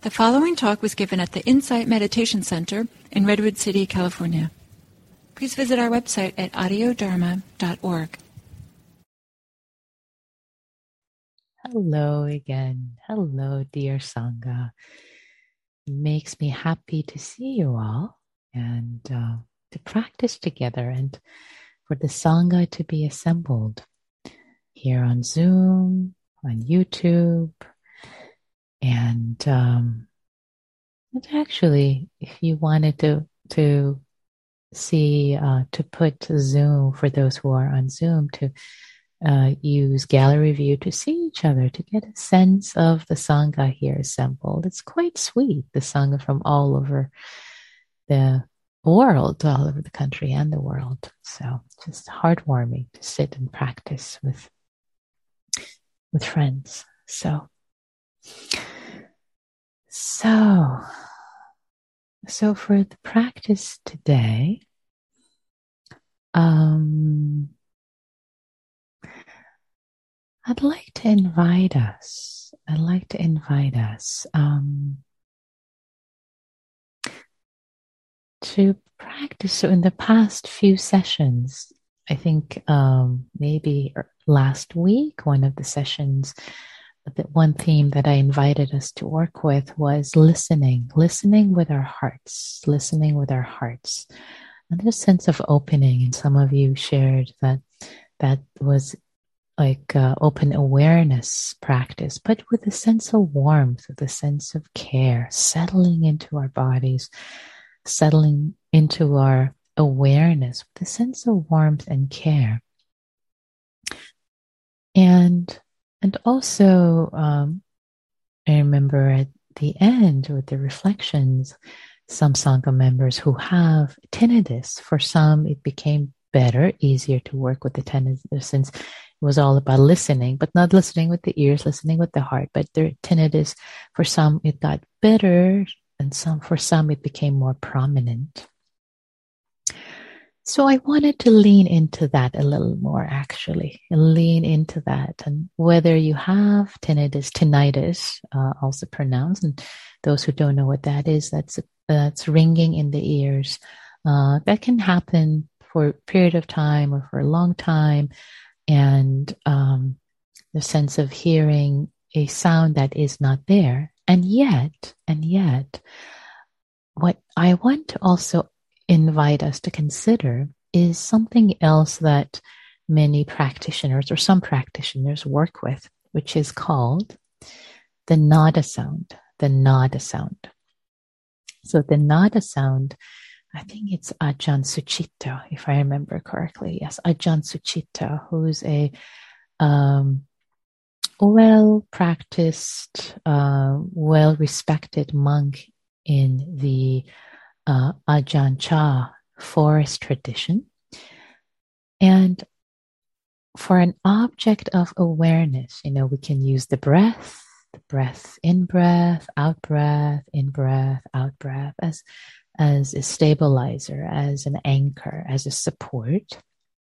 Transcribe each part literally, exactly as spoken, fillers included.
The following talk was given at the Insight Meditation Center in Redwood City, California. Please visit our website at audio dharma dot org. Hello again. Hello, dear Sangha. It makes me happy to see you all and uh, to practice together and for the Sangha to be assembled here on Zoom, on YouTube. And, um, and actually, if you wanted to to see, uh, to put Zoom, for those who are on Zoom, to uh, use gallery view to see each other, to get a sense of the Sangha here assembled. It's quite sweet, the Sangha from all over the world, all over the country and the world. So just heartwarming to sit and practice with, with friends. So... So, so for the practice today, um, I'd like to invite us, I'd like to invite us um, to practice. So in the past few sessions, I think um, maybe last week, one of the sessions, the one theme that I invited us to work with was listening, listening with our hearts, listening with our hearts. And there's a sense of opening, and some of you shared that that was like uh, open awareness practice, but with a sense of warmth, with a sense of care, settling into our bodies, settling into our awareness with a sense of warmth and care. And And also, um, I remember at the end with the reflections, some Sangha members who have tinnitus, for some it became better, easier to work with the tinnitus since it was all about listening, but not listening with the ears, listening with the heart. But their tinnitus, for some it got better, and some for some it became more prominent. So I wanted to lean into that a little more, actually, lean into that. And whether you have tinnitus, tinnitus, uh, also pronounced, and those who don't know what that is, that's that's ringing in the ears. Uh, that can happen for a period of time or for a long time. And um, the sense of hearing a sound that is not there. And yet, and yet, what I want to also invite us to consider is something else that many practitioners or some practitioners work with, which is called the nada sound, the nada sound. So the nada sound, I think it's Ajahn Sucitto, if I remember correctly. Yes, Ajahn Sucitto, who's a um, well-practiced, uh, well-respected monk in the Uh, Ajahn Chah forest tradition. And for an object of awareness, you know, we can use the breath, the breath, in breath, out breath, in breath, out breath as, as a stabilizer, as an anchor, as a support.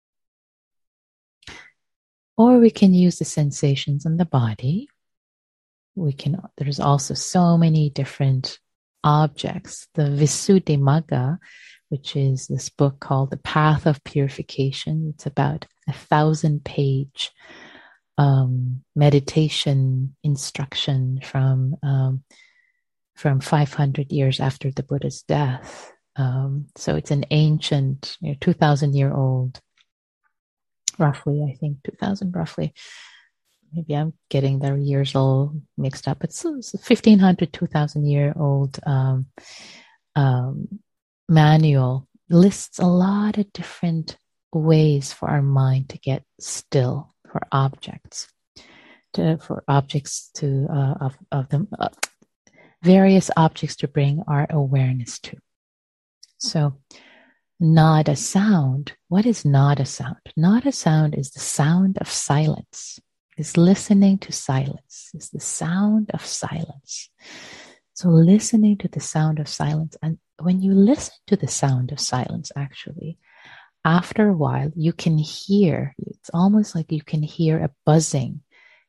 Or we can use the sensations in the body. We can, there's also so many different objects. The Visuddhimagga, which is this book called The Path of Purification. It's about a thousand page um, meditation instruction from um, from five hundred years after the Buddha's death. Um, so it's an ancient, you know, two thousand year old, roughly, I think two thousand roughly. Maybe I'm getting the years all mixed up. It's fifteen hundred, two thousand year old um, um, manual. Lists a lot of different ways for our mind to get still, for objects, to, for objects to, uh, of, of them, uh, various objects to bring our awareness to. So nada sound, what is nada sound? Nada sound is the sound of silence. Is listening to silence, is the sound of silence. So listening to the sound of silence. And when you listen to the sound of silence, actually, after a while, you can hear, it's almost like you can hear a buzzing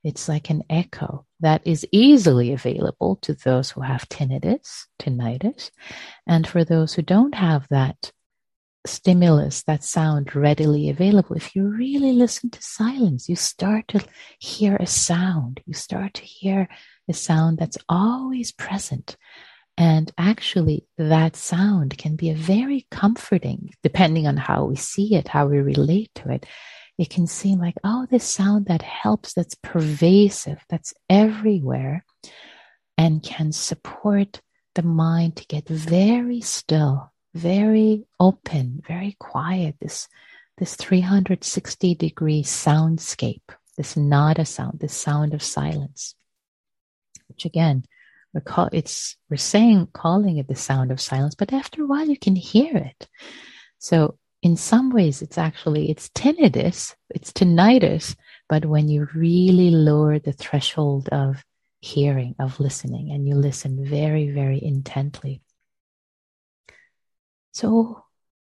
It's like an echo that is easily available to those who have tinnitus, tinnitus, and for those who don't have that stimulus, that sound readily available. If you really listen to silence, you start to hear a sound. You start to hear a sound that's always present. And actually, that sound can be a very comforting, depending on how we see it, how we relate to it. It can seem like, oh, this sound that helps, that's pervasive, that's everywhere, and can support the mind to get very still, very open, very quiet, this, this three hundred sixty degree soundscape, this nada sound, this sound of silence, which again, we're, call, it's, we're saying, calling it the sound of silence, but after a while you can hear it. So in some ways, it's actually, it's tinnitus, it's tinnitus, but when you really lower the threshold of hearing, of listening, and you listen very, very intently. So,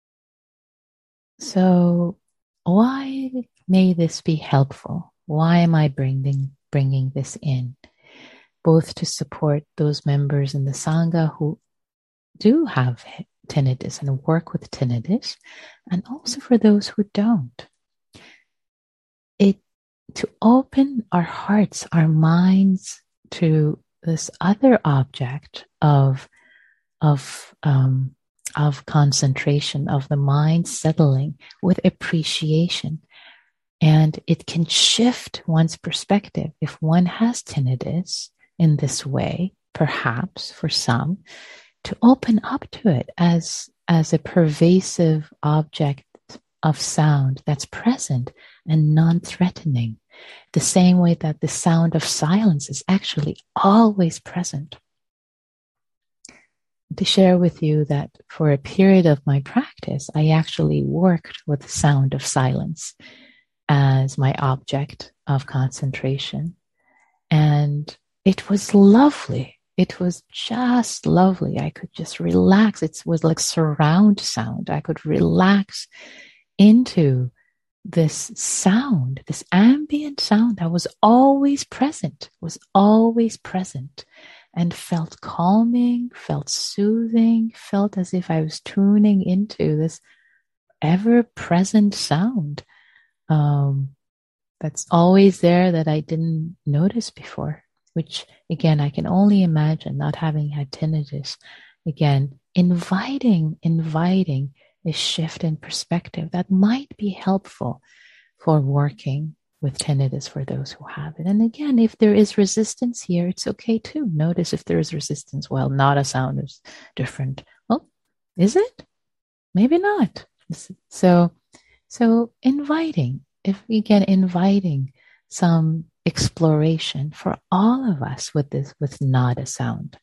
so why may this be helpful? Why am I bringing, bringing this in? Both to support those members in the Sangha who do have tinnitus and work with tinnitus, and also for those who don't. It to open our hearts, our minds to this other object of of um, of concentration, of the mind settling with appreciation, and it can shift one's perspective. If one has tinnitus in this way, perhaps for some, to open up to it as, as a pervasive object of sound that's present and non-threatening, the same way that the sound of silence is actually always present. To share with you that for a period of my practice, I actually worked with the sound of silence as my object of concentration. And it was lovely. It was just lovely. I could just relax. It was like surround sound. I could relax into this sound, this ambient sound that was always present, was always present, and felt calming, felt soothing, felt as if I was tuning into this ever-present sound um, that's always there that I didn't notice before. Which, again, I can only imagine, not having had tinnitus, again, inviting, inviting a shift in perspective that might be helpful for working with tinnitus for those who have it. And again, if there is resistance here, it's okay too. Notice if there is resistance. Well, nada sound is different. Well, is it? Maybe not. So, so inviting, if again, inviting some exploration for all of us with this, with nada sound,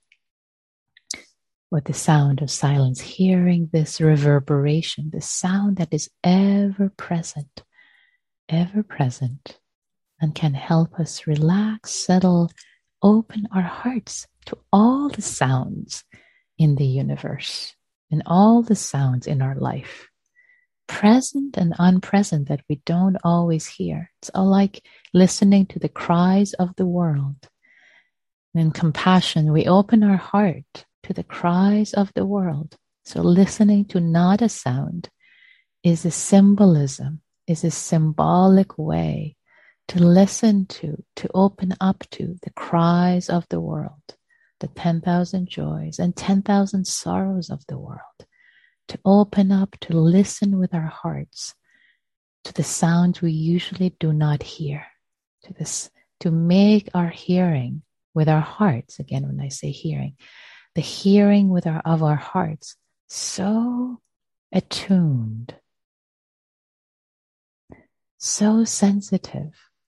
with the sound of silence, hearing this reverberation, the sound that is ever present, ever present, and can help us relax, settle, open our hearts to all the sounds in the universe and all the sounds in our life, present and unpresent, that we don't always hear. It's all like listening to the cries of the world. In compassion, we open our heart to the cries of the world. So listening to nada sound is a symbolism, is a symbolic way to listen to, to open up to the cries of the world, the ten thousand joys and ten thousand sorrows of the world, to open up, to listen with our hearts to the sounds we usually do not hear, to this, to make our hearing with our hearts, again, when I say hearing, the hearing with our, of our hearts so attuned, so sensitive,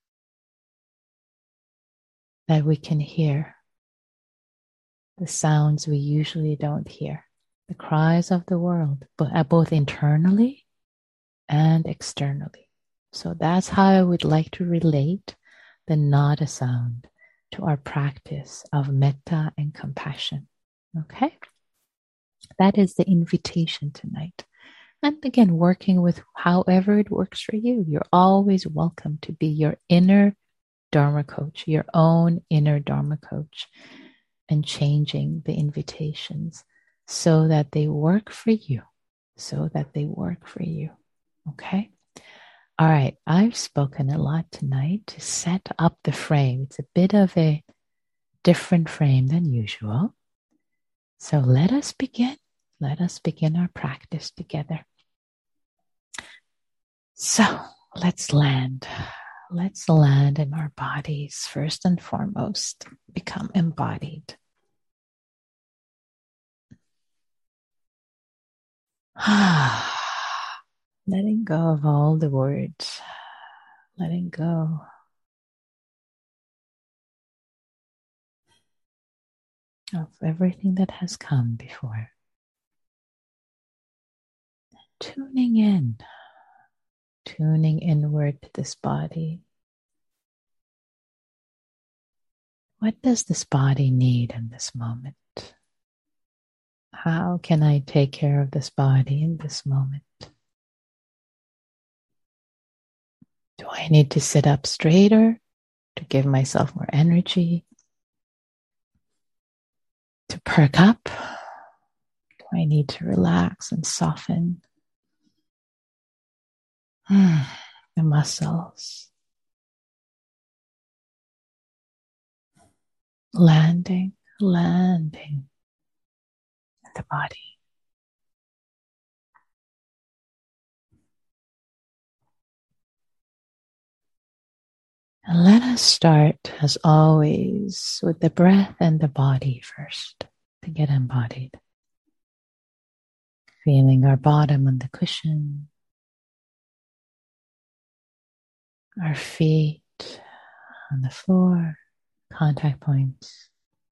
that we can hear the sounds we usually don't hear, the cries of the world, but both internally and externally. So that's how I would like to relate the nada sound to our practice of metta and compassion. Okay? That is the invitation tonight. And again, working with however it works for you. You're always welcome to be your inner Dharma coach, your own inner Dharma coach, and changing the invitations so that they work for you, so that they work for you. Okay? All right, I've spoken a lot tonight to set up the frame. It's a bit of a different frame than usual. So let us begin. Let us begin our practice together. So let's land. Let's land in our bodies first and foremost. Become embodied. Letting go of all the words. Letting go of everything that has come before. Tuning in. Tuning inward to this body. What does this body need in this moment? How can I take care of this body in this moment? Do I need to sit up straighter to give myself more energy? To perk up? Do I need to relax and soften the muscles? Landing, landing in the body. And let us start, as always, with the breath and the body first, to get embodied. Feeling our bottom on the cushion, our feet on the floor, contact points.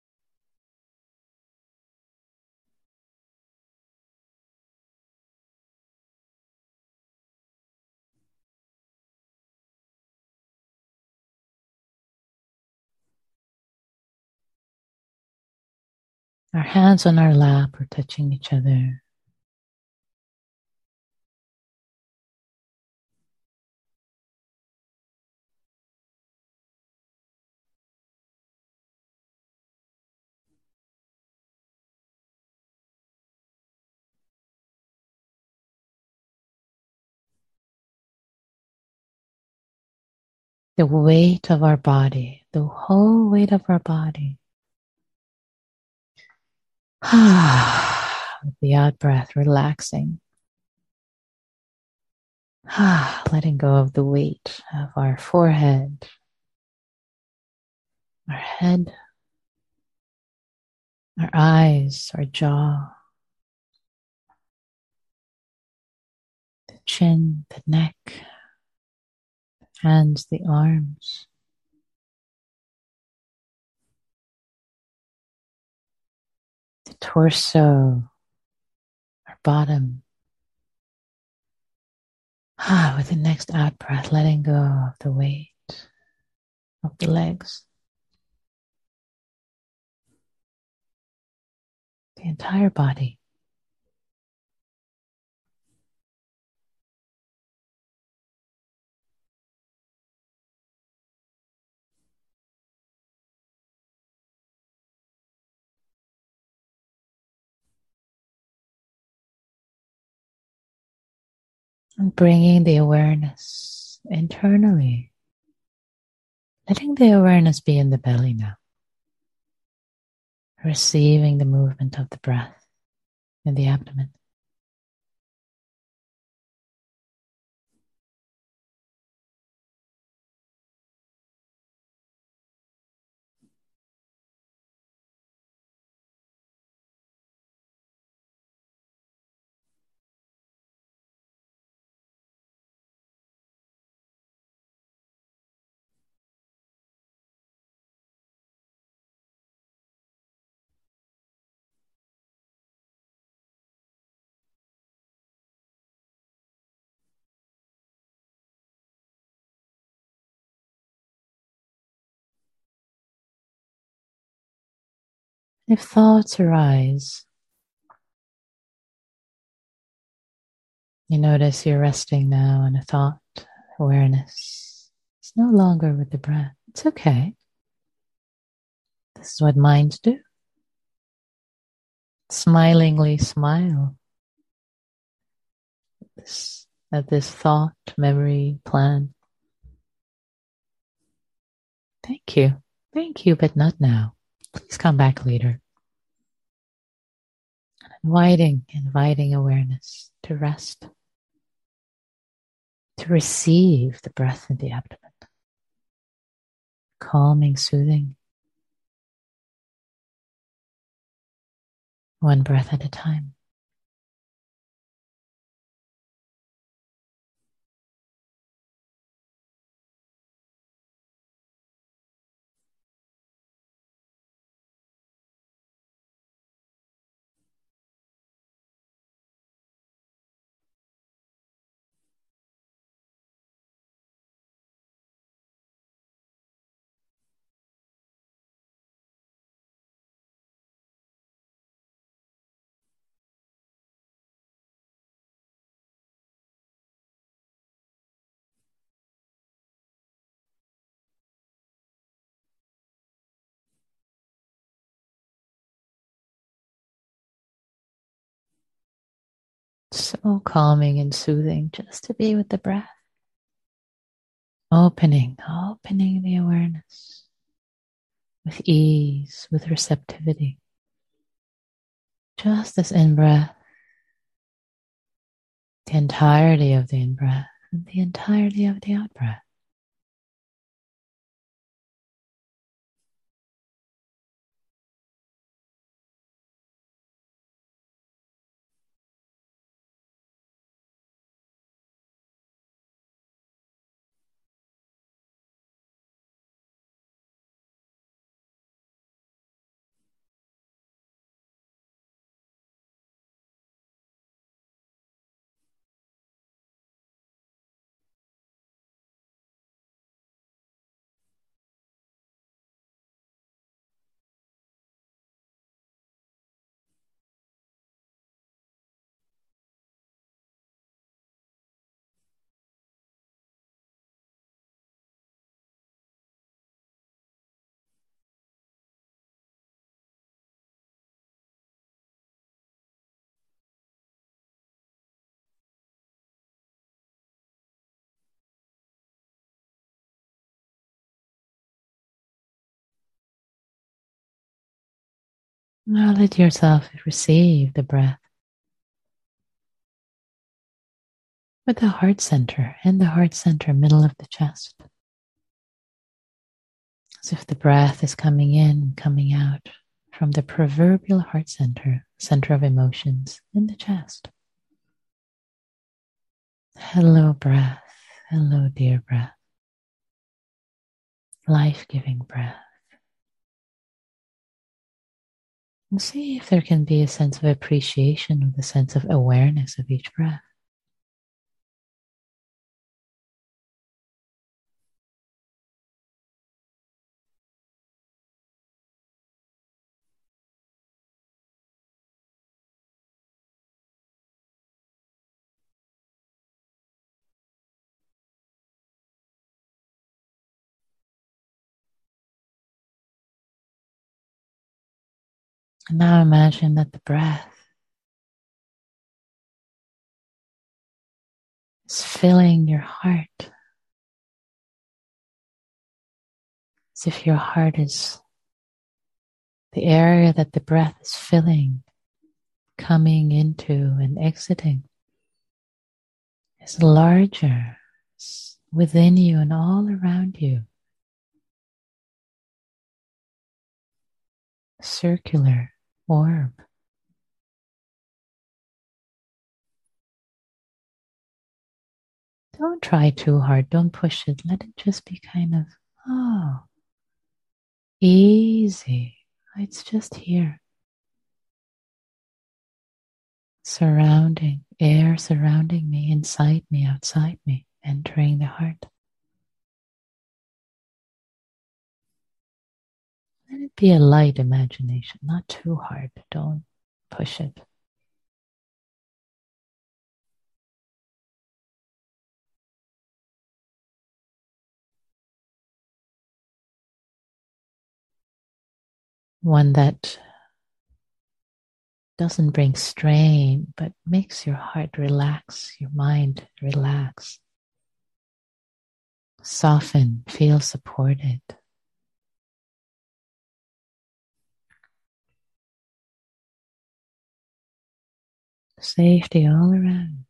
Our hands on our lap are touching each other. The weight of our body, the whole weight of our body. With the out breath, relaxing. Letting go of the weight of our forehead, our head, our eyes, our jaw, the chin, the neck, the hands, the arms. The torso, our bottom. Ah, with the next out breath, letting go of the weight of the legs. The entire body. And bringing the awareness internally. Letting the awareness be in the belly now. Receiving the movement of the breath in the abdomen. If thoughts arise, you notice you're resting now in a thought awareness. It's no longer with the breath. It's okay. This is what minds do. Smilingly smile this, at this thought, memory, plan. Thank you. Thank you, but not now. Please come back later. Inviting, inviting awareness to rest, to receive the breath in the abdomen. Calming, soothing. One breath at a time. So calming and soothing just to be with the breath. Opening, opening the awareness with ease, with receptivity. Just this in-breath, the entirety of the in-breath and the entirety of the out-breath. Now let yourself receive the breath with the heart center and the heart center, middle of the chest. As if the breath is coming in, coming out from the proverbial heart center, center of emotions in the chest. Hello, breath. Hello, dear breath. Life-giving breath. And see if there can be a sense of appreciation with a sense of awareness of each breath. And now imagine that the breath is filling your heart. As if your heart is the area that the breath is filling, coming into and exiting, is larger within you and all around you. Circular orb. Don't try too hard. Don't push it. Let it just be kind of, oh, easy. It's just here. Surrounding, air surrounding me, inside me, outside me, entering the heart. Let it be a light imagination, not too hard. Don't push it. one that doesn't bring strain, but makes your heart relax, your mind relax, soften, feel supported. Safety all around.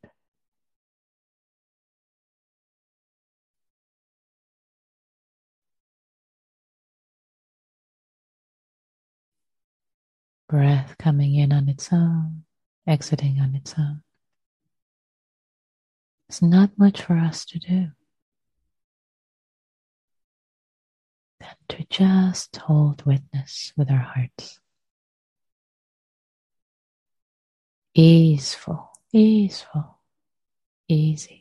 Breath coming in on its own, exiting on its own. There's not much for us to do than to just hold witness with our hearts. Easeful, easeful, easy.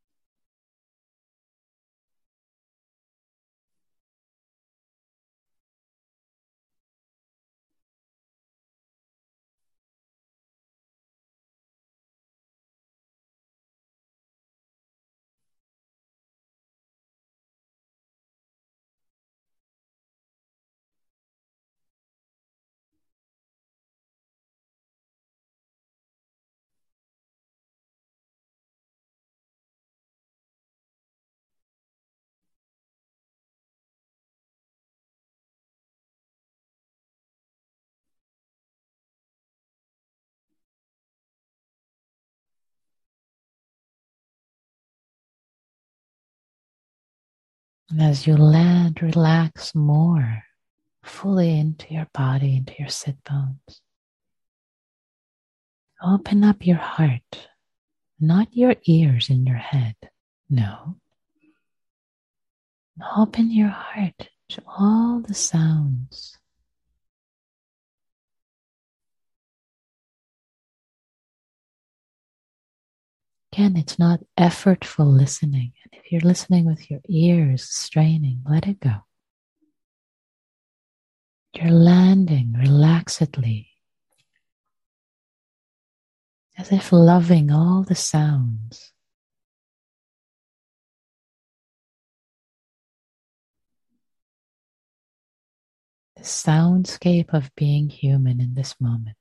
And as you land, relax more fully into your body, into your sit bones. Open up your heart, not your ears in your head. No. Open your heart to all the sounds. Again, it's not effortful listening. And if you're listening with your ears straining, let it go. You're landing relaxedly, as if loving all the sounds. The soundscape of being human in this moment.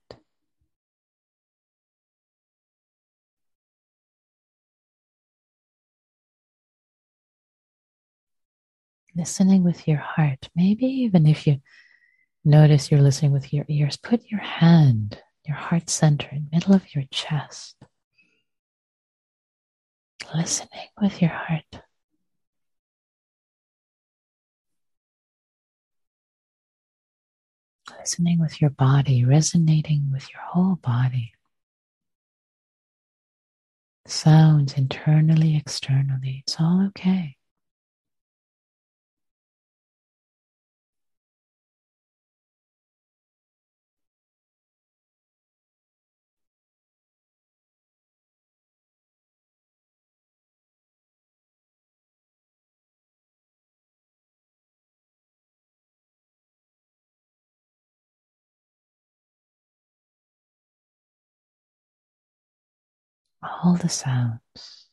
Listening with your heart. Maybe even if you notice you're listening with your ears, put your hand, your heart center, in the middle of your chest. Listening with your heart. Listening with your body, resonating with your whole body. Sounds internally, externally. It's all okay. All the sounds.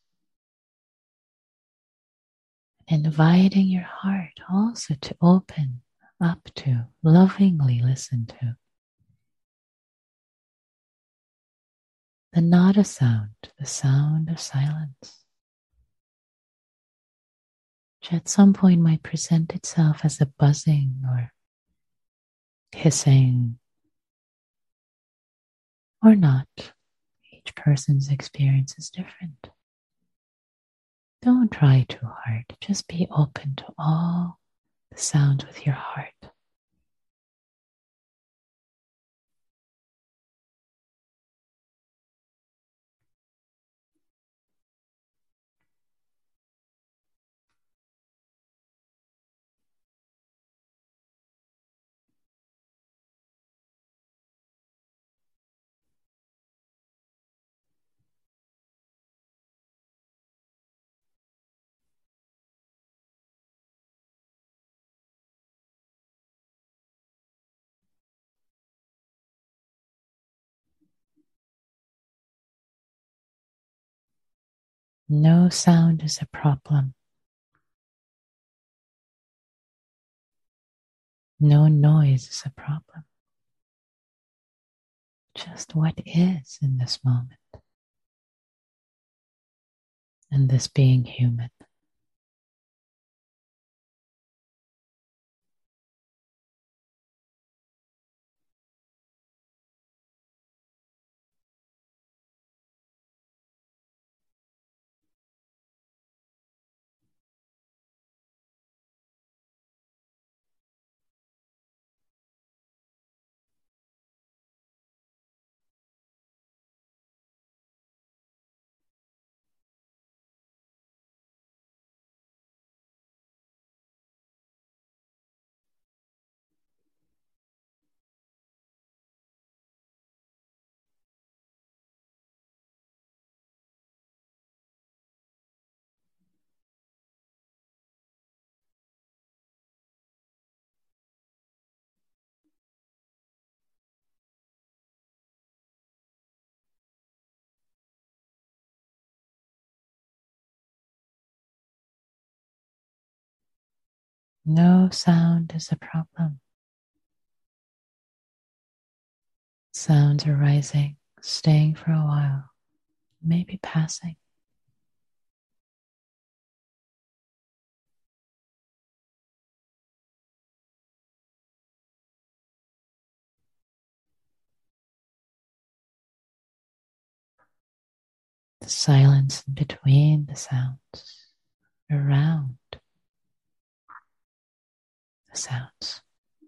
Inviting your heart also to open up to, lovingly listen to the nada sound, the sound of silence, which at some point might present itself as a buzzing or hissing, or not. Each person's experience is different. Don't try too hard. Just be open to all the sounds with your heart. No sound is a problem. No noise is a problem. just what is in this moment, and this being human. No sound is a problem. Sounds arising, staying for a while, maybe passing. The silence in between the sounds, around the sounds.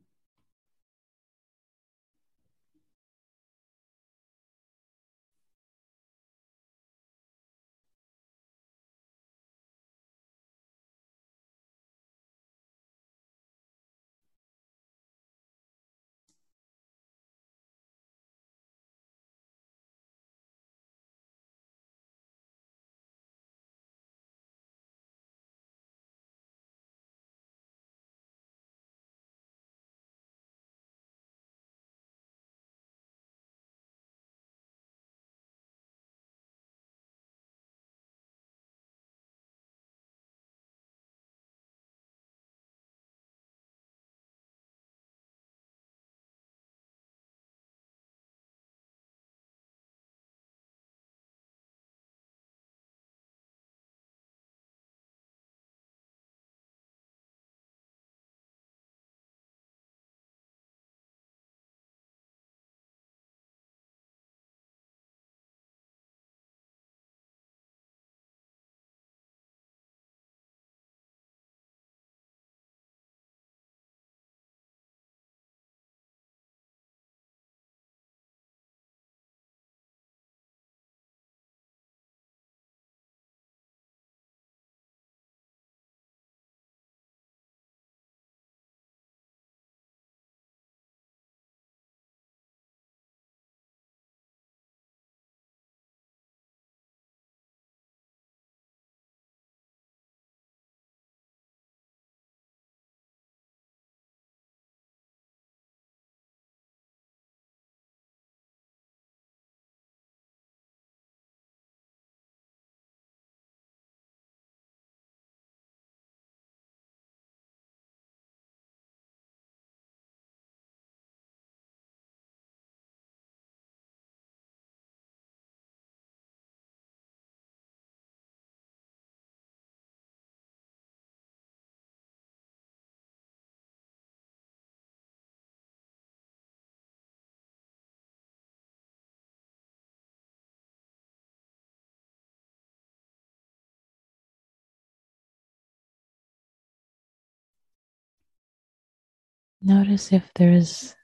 Notice if there is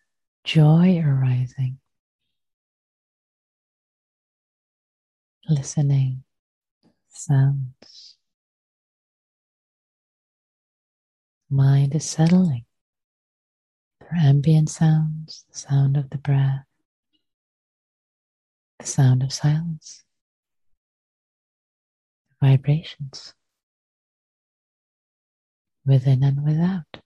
joy arising, listening, sounds. Mind is settling. There are ambient sounds, the sound of the breath, the sound of silence, vibrations, within and without.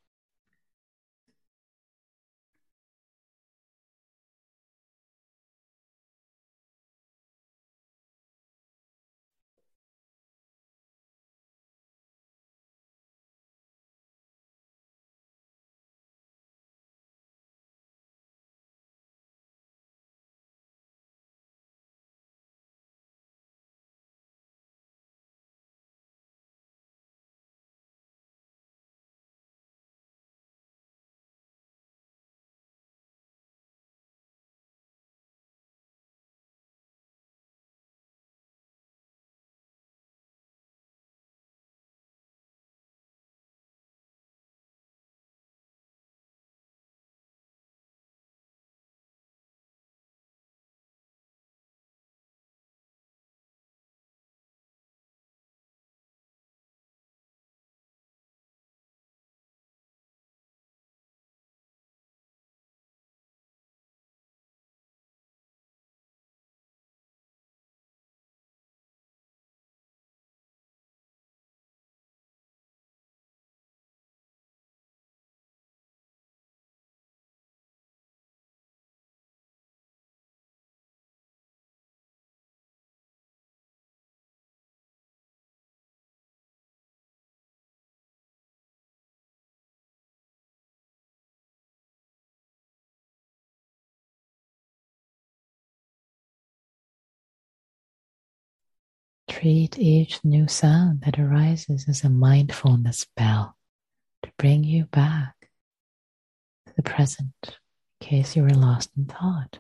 treat each new sound that arises as a mindfulness bell to bring you back to the present in case you were lost in thought.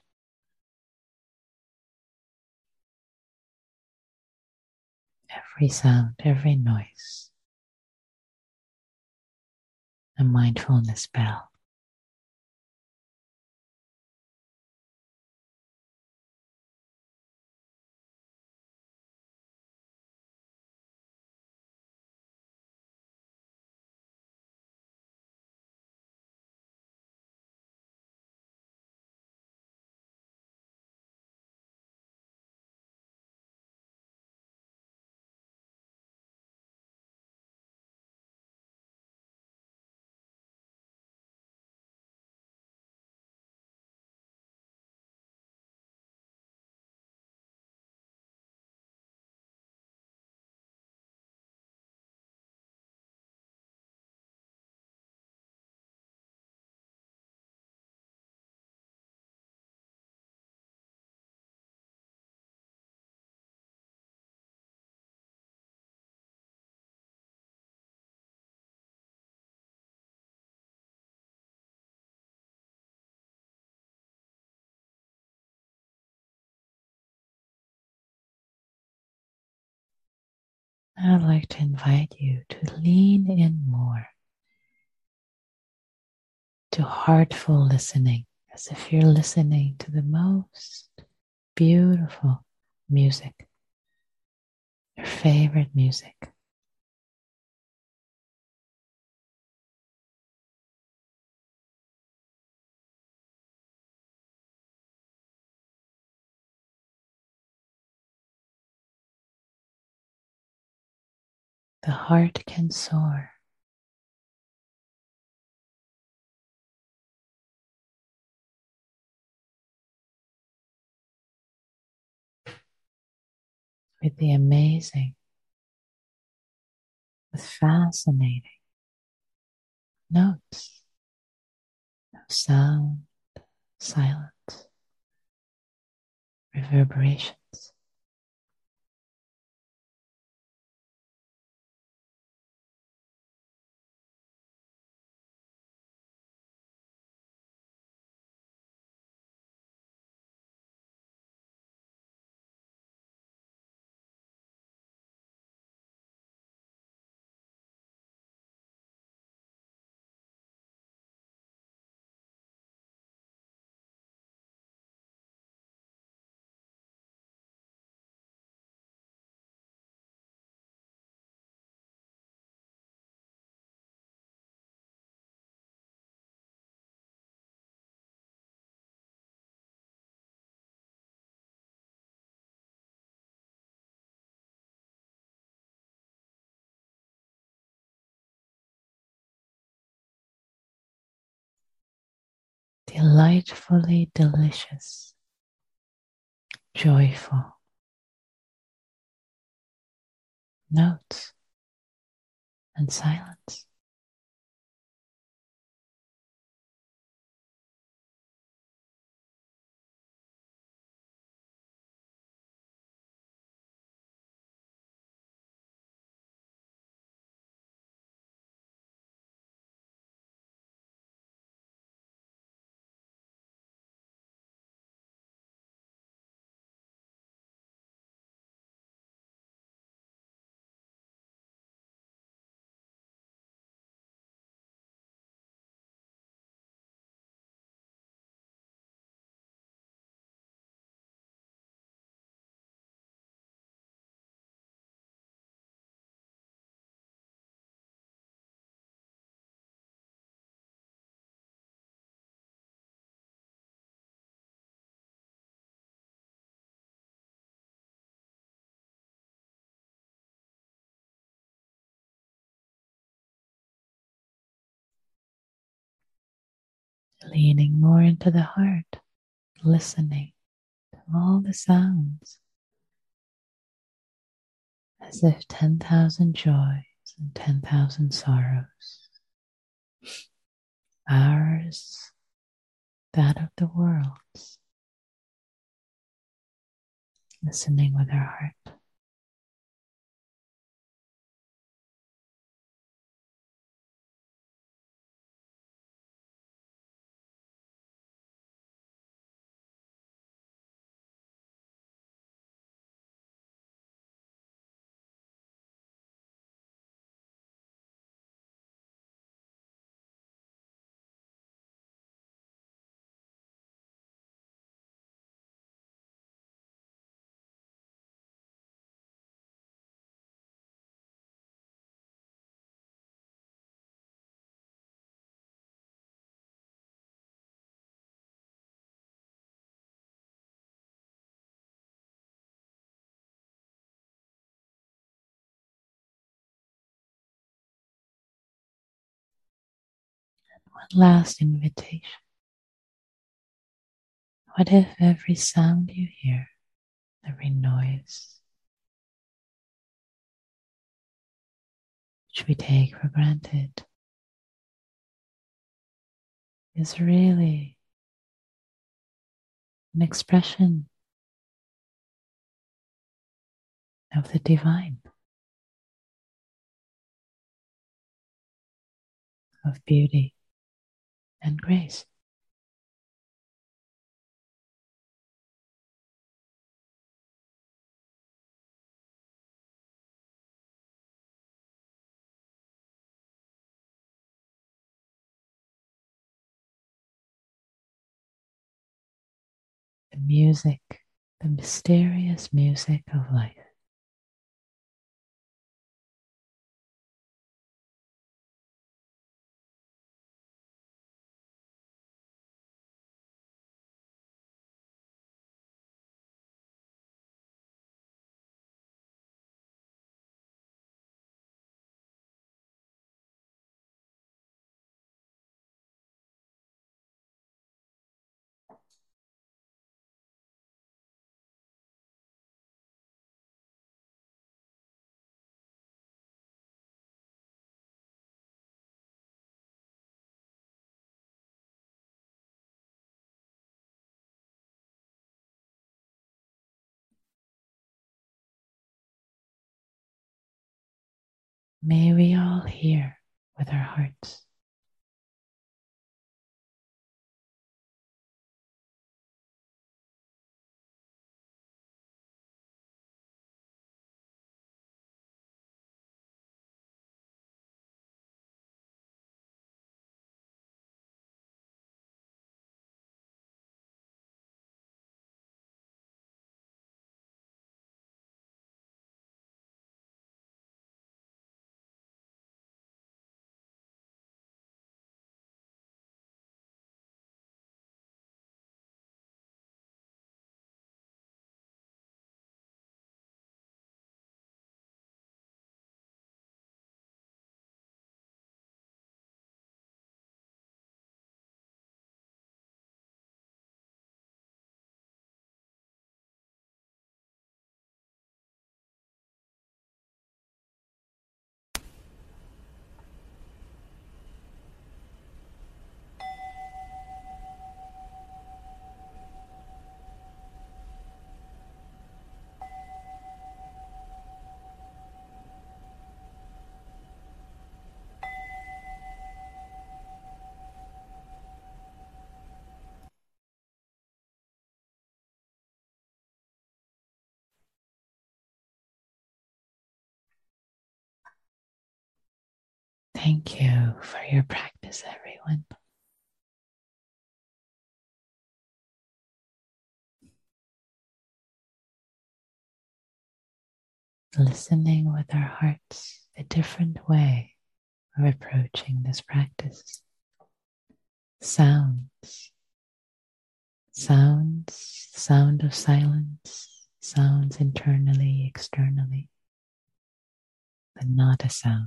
Every sound, every noise, a mindfulness bell. I'd like to invite you to lean in more to heartful listening, as if you're listening to the most beautiful music, your favorite music. The heart can soar. With the amazing, with fascinating notes of sound, silence, reverberations. Delightfully delicious, joyful notes and silence. Leaning more into the heart, listening to all the sounds as if ten thousand joys and ten thousand sorrows, ours, that of the world's, listening with our heart. One last invitation. What if every sound you hear, every noise, which we take for granted, is really an expression of the divine, of beauty and grace? The music, the mysterious music of life. May we all hear with our hearts. Thank you for your practice, everyone. Listening with our hearts, a different way of approaching this practice. Sounds, sounds, sound of silence, sounds internally, externally, but not a sound.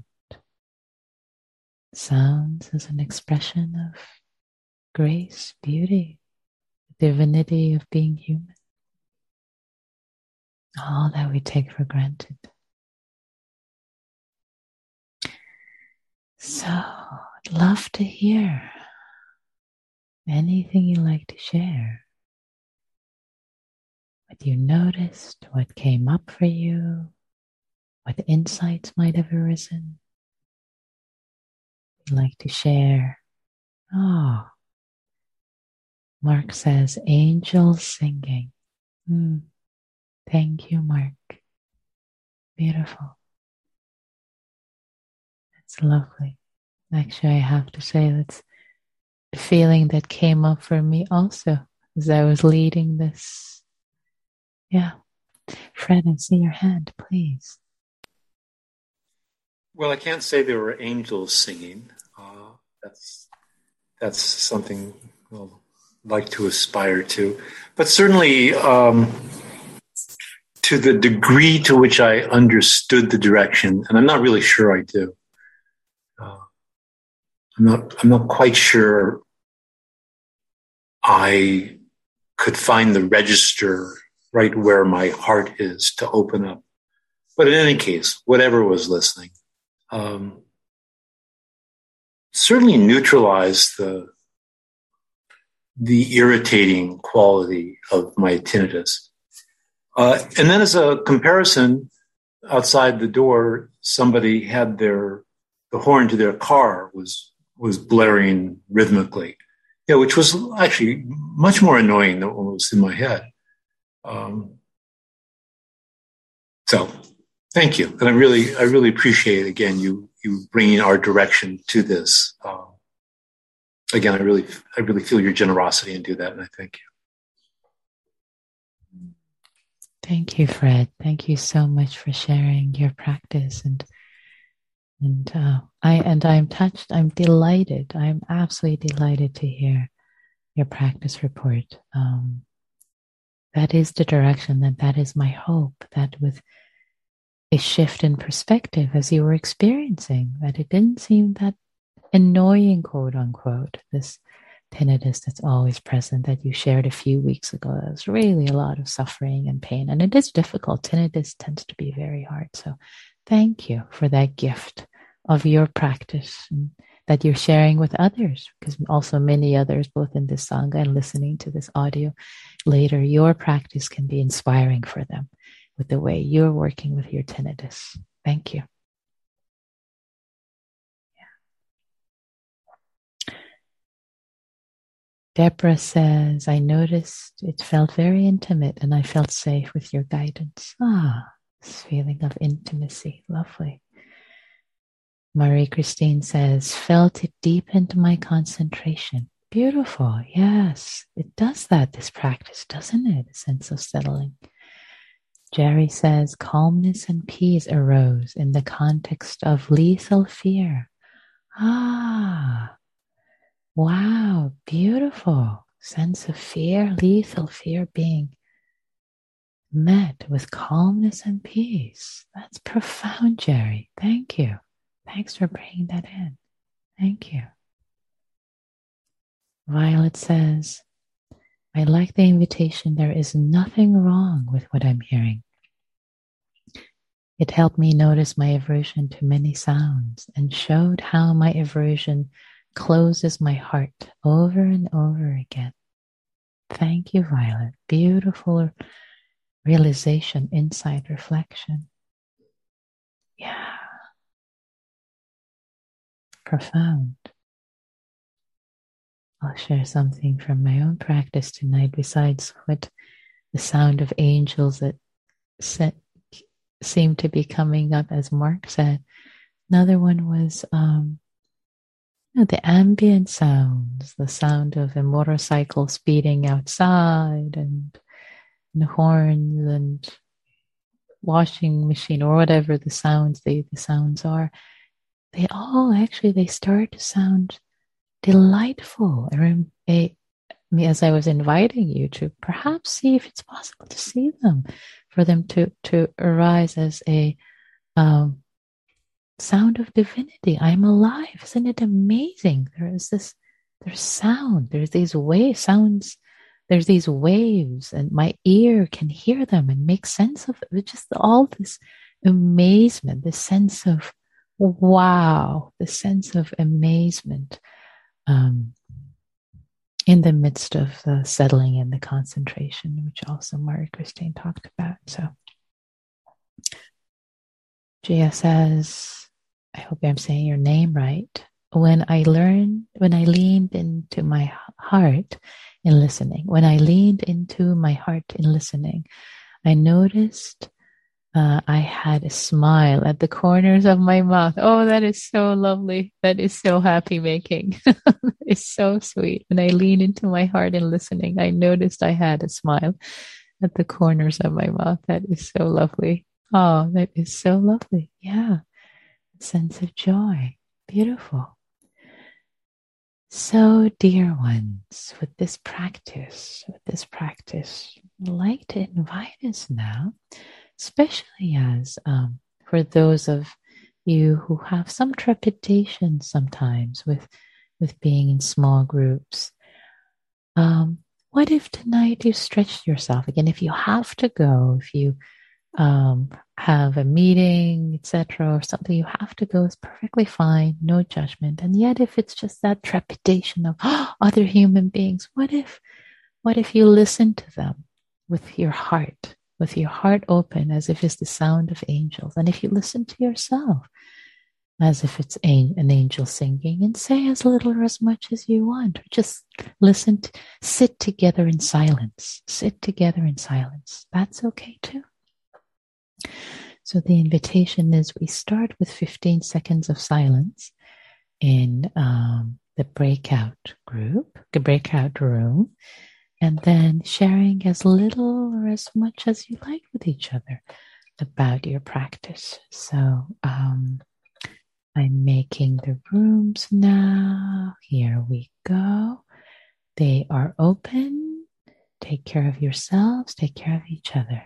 Sounds as an expression of grace, beauty, the divinity of being human. All that we take for granted. So, I'd love to hear anything you'd like to share. What you noticed, what came up for you, what insights might have arisen. You'd like to share. Oh, Mark says, angels singing. Hmm. Thank you, Mark. Beautiful. That's lovely. Actually, I have to say that's the feeling that came up for me also as I was leading this. Yeah. Fred, I see your hand, please. Well, I can't say there were angels singing. Uh, that's that's something I'll like to aspire to. But certainly, um, to the degree to which I understood the direction, and I'm not really sure I do, uh, I'm not, I'm not quite sure I could find the register right where my heart is to open up. But in any case, whatever was listening, um, certainly neutralized the the irritating quality of my tinnitus. Uh, and then as a comparison, outside the door, somebody had their, the horn to their car was, was blaring rhythmically, you know, which was actually much more annoying than what was in my head. Um, so thank you. And I really, I really appreciate, again, you, you bringing our direction to this. Um, again, I really, I really feel your generosity and do that. And I thank you. Thank you, Fred. Thank you so much for sharing your practice, and and uh, I and I'm touched. I'm delighted. I'm absolutely delighted to hear your practice report. Um, that is the direction. That that is my hope. That with a shift in perspective, as you were experiencing, that it didn't seem that annoying, quote unquote, this tinnitus that's always present that you shared a few weeks ago. There's really a lot of suffering and pain, and it is difficult. Tinnitus tends to be very hard. So thank you for that gift of your practice and that you're sharing with others, because also many others, both in this Sangha and listening to this audio later, your practice can be inspiring for them with the way you're working with your tinnitus. Thank you. Deborah says, I noticed it felt very intimate and I felt safe with your guidance. Ah, this feeling of intimacy. Lovely. Marie Christine says, felt it deep into my concentration. Beautiful. Yes, it does that, this practice, doesn't it? A sense of settling. Jerry says, calmness and peace arose in the context of lethal fear. Ah, wow, beautiful. Sense of fear, lethal fear being met with calmness and peace. That's profound, Jerry. Thank you. Thanks for bringing that in. Thank you. Violet says, I like the invitation. There is nothing wrong with what I'm hearing. It helped me notice my aversion to many sounds and showed how my aversion closes my heart over and over again. Thank you, Violet. Beautiful realization, insight, reflection. Yeah. Profound. I'll share something from my own practice tonight besides what the sound of angels that set, seemed to be coming up, as Mark said. Another one was um, you know, the ambient sounds, the sound of a motorcycle speeding outside and, and horns and washing machine or whatever the sounds they the sounds are. They all actually they start to sound delightful. As I was inviting you to perhaps see if it's possible to see them, for them to, to arise as a um, sound of divinity. I'm alive. Isn't it amazing? There is this, there's sound. There's these wave sounds. There's these waves, and my ear can hear them and make sense of it. Just all this amazement, this sense of wow, the sense of amazement um, in the midst of the settling and the concentration, which also Marie Christine talked about. So Jia says, I hope I'm saying your name right. When I learned, when I leaned into my heart in listening, when I leaned into my heart in listening, I noticed Uh, I had a smile at the corners of my mouth. Oh, that is so lovely. That is so happy making. It's so sweet. When I leaned into my heart in listening, I noticed I had a smile at the corners of my mouth. That is so lovely. Oh, that is so lovely. Yeah. A sense of joy. Beautiful. So, dear ones, with this practice, with this practice, I'd like to invite us now, especially as um, for those of you who have some trepidation sometimes with with being in small groups. Um, what if tonight you stretched yourself again? If you have to go, if you um, have a meeting, et cetera, or something you have to go, is perfectly fine, no judgment. And yet, if it's just that trepidation of oh, other human beings, what if, what if you listen to them with your heart, with your heart open, as if it's the sound of angels, and if you listen to yourself, as if it's an angel singing, and say as little or as much as you want. Or just listen, to, sit together in silence. Sit together in silence. That's okay too. So the invitation is we start with fifteen seconds of silence in um, the breakout group, the breakout room, and then sharing as little or as much as you like with each other about your practice. So, um, I'm making the rooms now. Here we go. They are open. Take care of yourselves. Take care of each other.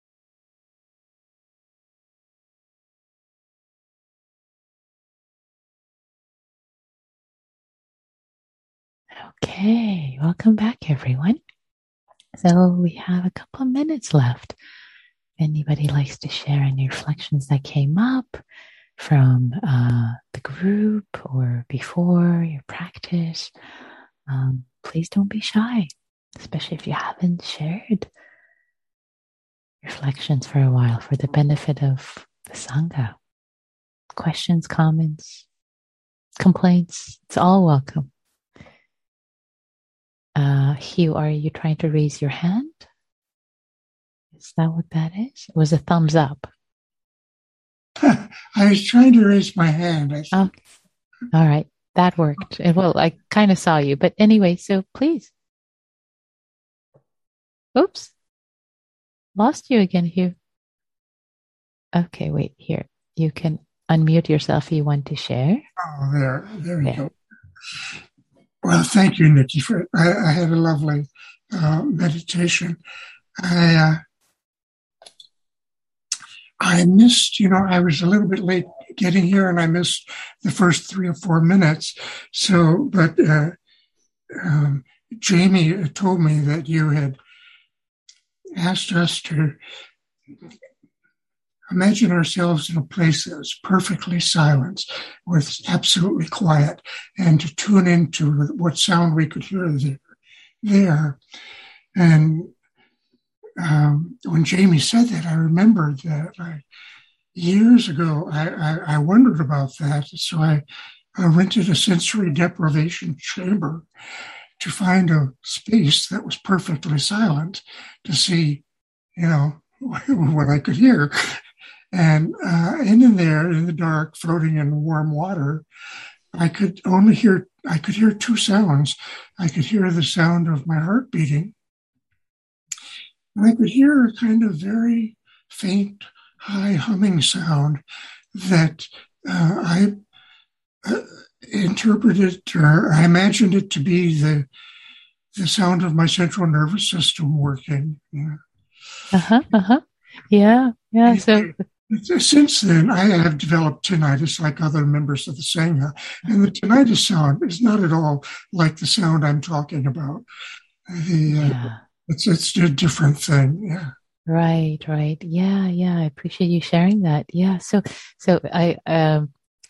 Okay, welcome back, everyone. So we have a couple of minutes left. If anybody likes to share any reflections that came up from uh, the group or before your practice, um, please don't be shy, especially if you haven't shared reflections for a while, for the benefit of the Sangha. Questions, comments, complaints, it's all welcome. Uh, Hugh, are you trying to raise your hand? Is that what that is? It was a thumbs up. I was trying to raise my hand. I oh, all right. That worked. And well, I kind of saw you. But anyway, so please. Oops. Lost you again, Hugh. Okay, wait, here. You can unmute yourself if you want to share. Oh, there. There we yeah. go. Well, thank you, Nikki. For I, I had a lovely uh, meditation. I uh, I missed, you know, I was a little bit late getting here, and I missed the first three or four minutes. So, but uh, um, Jamie told me that you had asked us to imagine ourselves in a place that was perfectly silent, where it's absolutely quiet, and to tune into what sound we could hear there. there. And um, when Jamie said that, I remembered that I, years ago, I, I, I wondered about that. So I, I rented a sensory deprivation chamber to find a space that was perfectly silent to see, you know, what I could hear. And uh, in, in there, in the dark, floating in warm water, I could only hear, I could hear two sounds. I could hear the sound of my heart beating. And I could hear a kind of very faint, high humming sound that uh, I uh, interpreted, or I imagined it to be the the sound of my central nervous system working. You know. Uh-huh, uh-huh. Yeah, yeah. So since then, I have developed tinnitus like other members of the Sangha, and the tinnitus sound is not at all like the sound I'm talking about. The, uh, yeah. It's it's a different thing. Yeah. Right, right. Yeah, yeah. I appreciate you sharing that. Yeah. So, so I um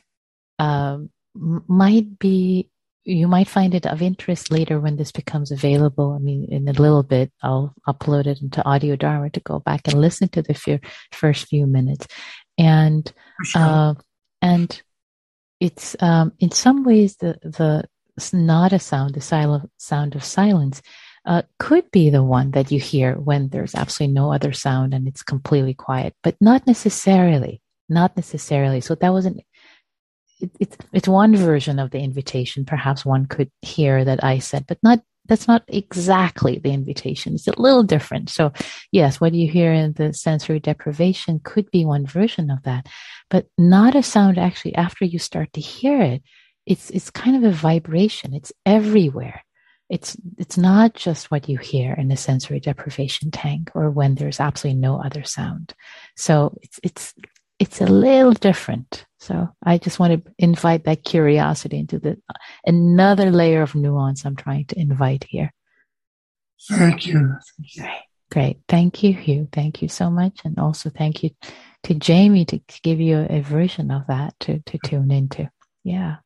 um might be. You might find it of interest later when this becomes available. I mean, in a little bit, I'll upload it into Audio Dharma to go back and listen to the few, first few minutes. And, sure. uh, and it's, um, in some ways, the, the nada sound, the silent sound of silence, uh, could be the one that you hear when there's absolutely no other sound and it's completely quiet, but not necessarily, not necessarily. So that wasn't, It, it's it's one version of the invitation. Perhaps one could hear that I said, but not that's not exactly the invitation. It's a little different. So yes, what you hear in the sensory deprivation could be one version of that, but not a sound actually after you start to hear it. It's it's kind of a vibration. It's everywhere. It's it's not just what you hear in a sensory deprivation tank or when there's absolutely no other sound. So it's it's it's a little different. So I just want to invite that curiosity into the another layer of nuance I'm trying to invite here. Thank you. Thank you. Great. Great. Thank you, Hugh. Thank you so much. And also thank you to Jamie to give you a, a version of that to, to tune into. Yeah.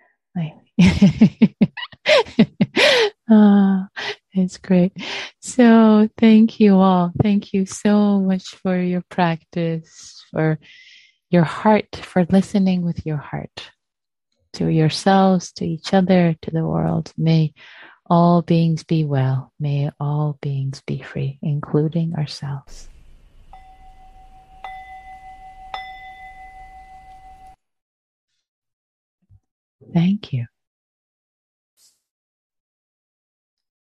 Ah, it's great. So thank you all. Thank you so much for your practice, for your heart, for listening with your heart to yourselves, to each other, to the world. May all beings be well. May all beings be free, including ourselves. Thank you.